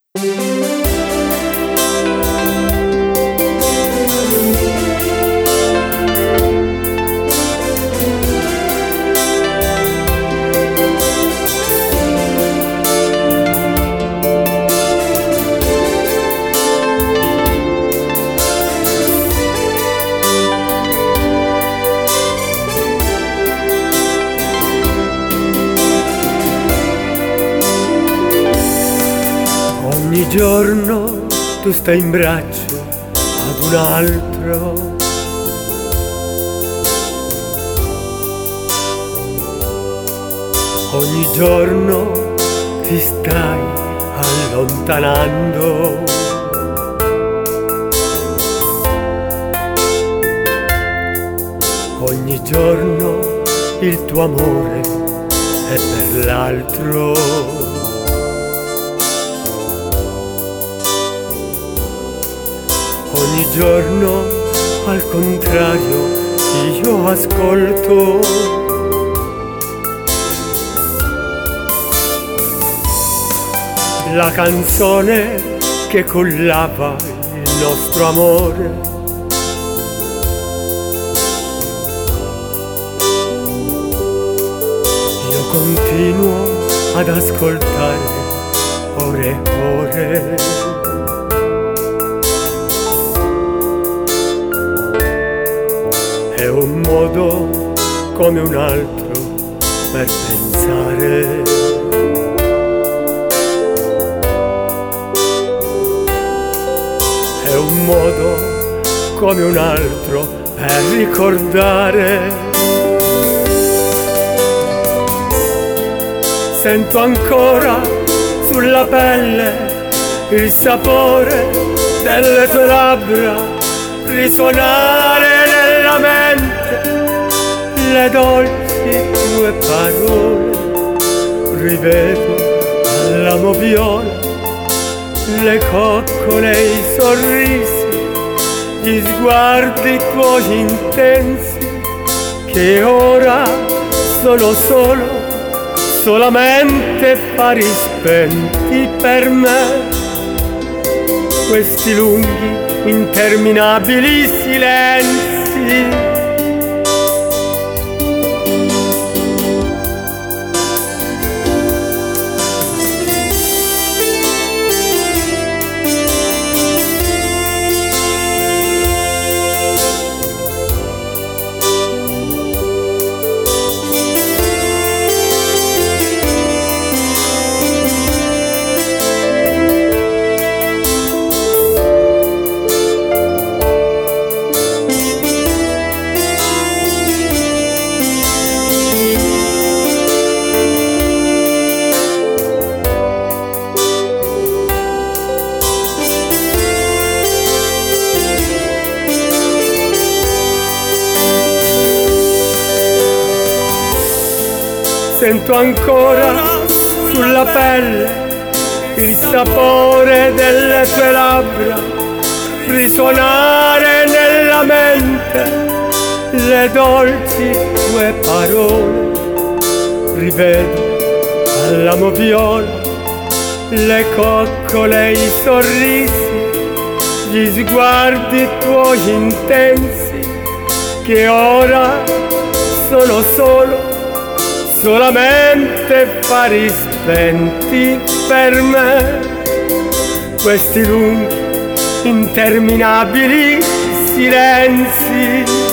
Ogni giorno tu stai in braccio ad un altro. Ogni giorno ti stai allontanando. Ogni giorno il tuo amore è per l'altro. Ogni giorno, al contrario, io ascolto la canzone che cullava il nostro amore. Io continuo ad ascoltare ore e ore. È un modo come un altro per pensare. È un modo come un altro per ricordare. Sento ancora sulla pelle il sapore delle tue labbra risuonare nella mente, le dolci tue parole. Rivedo alla moviola le coccole e i sorrisi, gli sguardi tuoi intensi, che ora sono solamente fari spenti per me. Questi lunghi, interminabili silenzi. Sento ancora sulla pelle il sapore delle tue labbra risuonare nella mente, le dolci tue parole. Rivedo alla moviola le coccole e i sorrisi, gli sguardi tuoi intensi, che ora sono solamente fari spenti per me. Questi lunghi, interminabili silenzi.